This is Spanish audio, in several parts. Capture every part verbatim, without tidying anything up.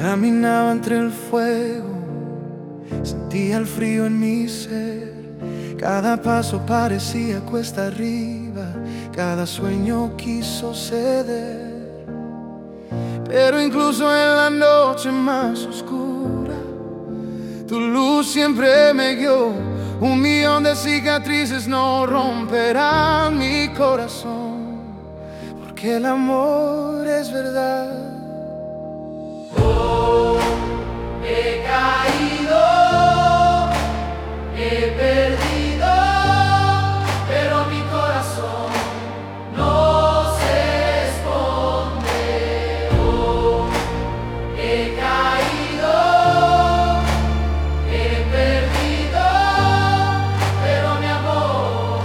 Caminaba entre el fuego, sentía el frío en mi ser. Cada paso parecía cuesta arriba, cada sueño quiso ceder. Pero incluso en la noche más oscura, tu luz siempre me guió. Un millón de cicatrices no romperán mi corazón, porque el amor es verdad. Oh, he caído, he perdido, pero mi corazón no se esconde. Oh, he caído, he perdido, pero mi amor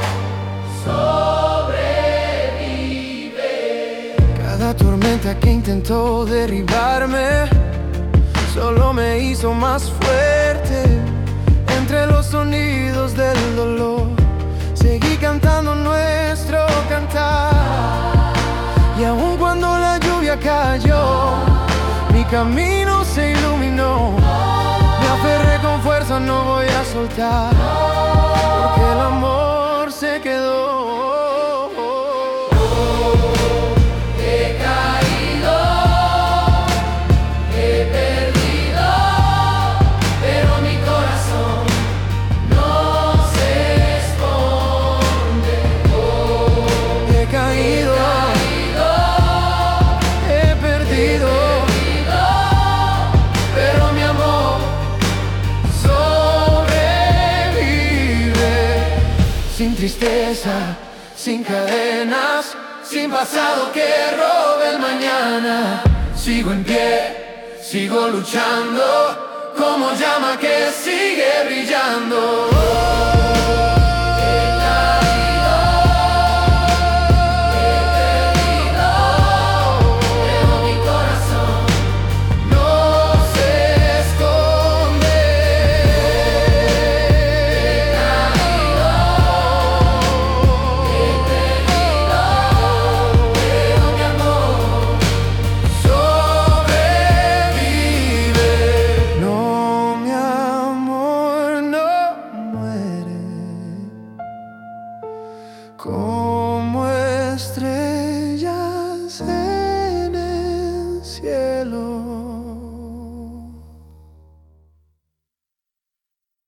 sobrevive. Cada tormenta que intentó derribarme solo me hizo más fuerte. Entre los sonidos del dolor seguí cantando nuestro cantar. Y aun cuando la lluvia cayó, mi camino se iluminó. Me aferré con fuerza, no voy a soltar, porque el amor se quedó. Sin tristeza, sin cadenas, sin pasado que robe el mañana. Sigo en pie, sigo luchando, como llama que sigue brillando.